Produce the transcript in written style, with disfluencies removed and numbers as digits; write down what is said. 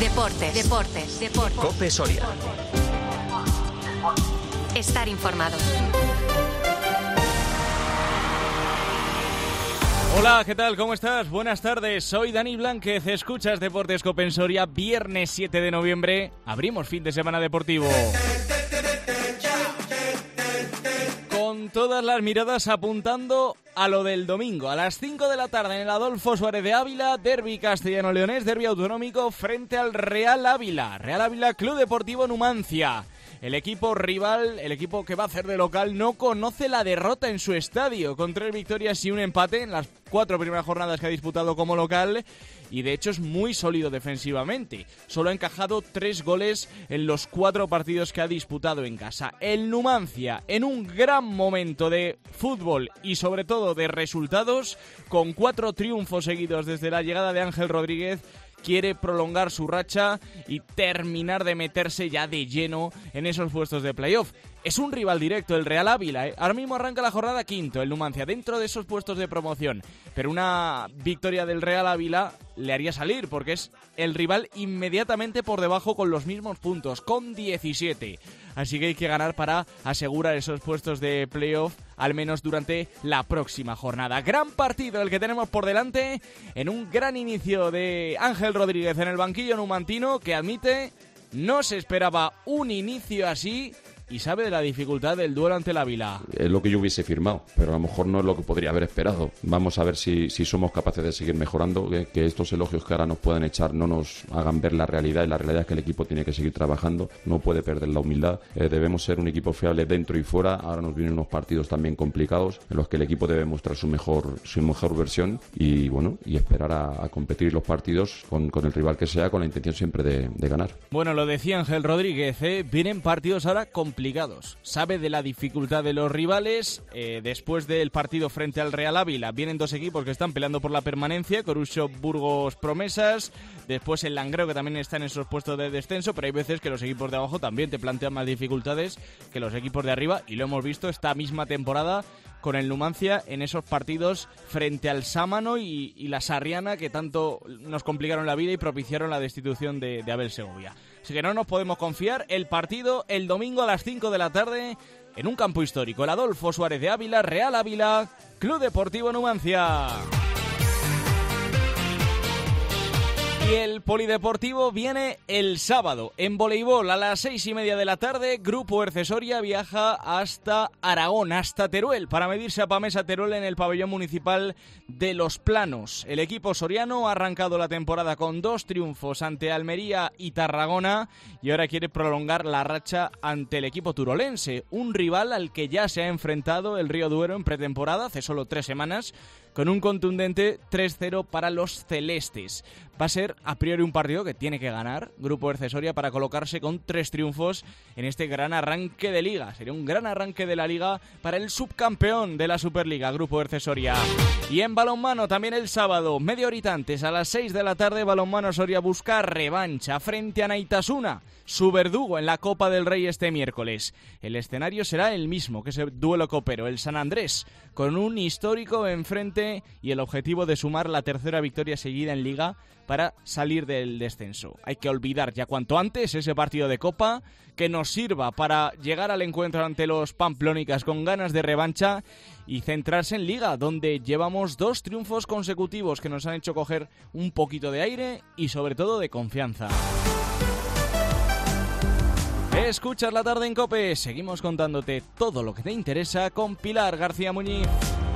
Deportes. COPE Soria. Estar informado. Hola, ¿qué tal? ¿Cómo estás? Buenas tardes, soy Dani Blánquez, escuchas Deportes COPE Soria, viernes 7 de noviembre, abrimos fin de semana deportivo. Con todas las miradas apuntando a lo del domingo, a las 5 de la tarde en el Adolfo Suárez de Ávila, derbi castellano-leonés, derbi autonómico frente al Real Ávila Club Deportivo Numancia. El equipo rival, el equipo que va a hacer de local, no conoce la derrota en su estadio, con 3 victorias y un empate en las 4 primeras jornadas que ha disputado como local, y de hecho es muy sólido defensivamente. Solo ha encajado 3 goles en los 4 partidos que ha disputado en casa. El Numancia, en un gran momento de fútbol y sobre todo de resultados, con 4 triunfos seguidos desde la llegada de Ángel Rodríguez, quiere prolongar su racha y terminar de meterse ya de lleno en esos puestos de playoff. Es un rival directo el Real Ávila, Ahora mismo arranca la jornada quinto el Numancia, dentro de esos puestos de promoción. Pero una victoria del Real Ávila le haría salir, porque es el rival inmediatamente por debajo con los mismos puntos, con 17. Así que hay que ganar para asegurar esos puestos de playoff, al menos durante la próxima jornada. Gran partido el que tenemos por delante, en un gran inicio de Ángel Rodríguez en el banquillo numantino, que admite no se esperaba un inicio así y sabe de la dificultad del duelo ante el Ávila. Es lo que yo hubiese firmado, pero a lo mejor no es lo que podría haber esperado. Vamos a ver si somos capaces de seguir mejorando, que estos elogios que ahora nos puedan echar no nos hagan ver la realidad, y la realidad es que el equipo tiene que seguir trabajando, no puede perder la humildad. Debemos ser un equipo fiable dentro y fuera. Ahora nos vienen unos partidos también complicados en los que el equipo debe mostrar su mejor versión y bueno, y esperar a competir los partidos con el rival que sea, con la intención siempre de ganar. Bueno, lo decía Ángel Rodríguez, vienen partidos ahora complicados. Sabe de la dificultad de los rivales. Después del partido frente al Real Ávila vienen 2 equipos que están peleando por la permanencia, Coruso, Burgos, Promesas. Después el Langreo, que también está en esos puestos de descenso, pero hay veces que los equipos de abajo también te plantean más dificultades que los equipos de arriba, y lo hemos visto esta misma temporada con el Numancia en esos partidos frente al Sámano y la Sarriana, que tanto nos complicaron la vida y propiciaron la destitución de Abel Segovia. Así que no nos podemos confiar. El partido el domingo a las 5 de la tarde en un campo histórico, el Adolfo Suárez de Ávila, Real Ávila Club Deportivo Numancia. Y el polideportivo viene el sábado. En voleibol, a las 6:30 de la tarde, Grupo Erce Soria viaja hasta Aragón, hasta Teruel, para medirse a Pamesa Teruel en el pabellón municipal de Los Planos. El equipo soriano ha arrancado la temporada con 2 triunfos ante Almería y Tarragona, y ahora quiere prolongar la racha ante el equipo turolense, un rival al que ya se ha enfrentado el Río Duero en pretemporada hace solo 3 semanas, con un contundente 3-0 para los celestes. Va a ser a priori un partido que tiene que ganar Grupo Erce Soria para colocarse con 3 triunfos en este gran arranque de liga. Sería un gran arranque de la liga para el subcampeón de la Superliga, Grupo Erce Soria. Y en balonmano también el sábado, media horita antes, a las 6 de la tarde, Balonmano Soria busca revancha frente a Naitasuna, su verdugo en la Copa del Rey este miércoles. El escenario será el mismo que ese duelo copero, el San Andrés, con un histórico enfrente y el objetivo de sumar la 3ª victoria seguida en Liga para salir del descenso. Hay que olvidar ya cuanto antes ese partido de Copa, que nos sirva para llegar al encuentro ante los pamplónicas con ganas de revancha y centrarse en Liga, donde llevamos 2 triunfos consecutivos que nos han hecho coger un poquito de aire y sobre todo de confianza. Escuchas la tarde en COPE, seguimos contándote todo lo que te interesa con Pilar García Muñiz.